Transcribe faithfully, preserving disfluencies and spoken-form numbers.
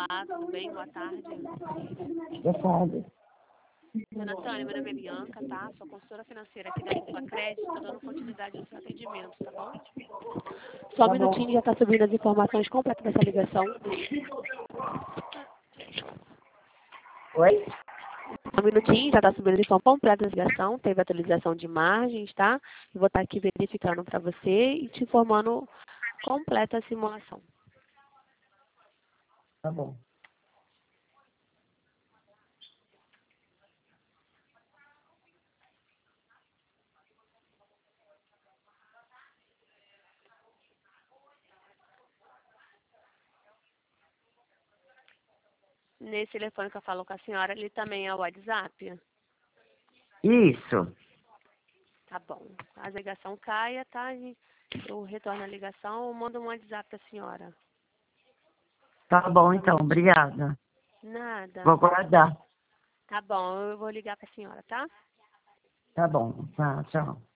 Olá, tudo bem? Boa tarde. Boa tarde. Dona Tânia, meu nome é Bianca, tá? Sou consultora financeira aqui da Poupa Crédito, tô dando continuidade ao seu atendimento, tá bom? Só um Tá minutinho, bom. já tá subindo as informações completas dessa ligação. Oi? Só um minutinho, já tá subindo as informações completas da ligação, teve atualização de margens, tá? Eu vou estar aqui verificando para você e te informando completa a simulação. Tá bom. Nesse telefone que eu falo com a senhora, ele também é o WhatsApp? Isso. Tá bom. A ligação caia, tá? E eu retorno a ligação ou mando um WhatsApp pra senhora. Tá bom, então. Obrigada. Nada. Vou guardar. Tá bom, eu vou ligar pra senhora, tá? Tá bom. Tá, tchau.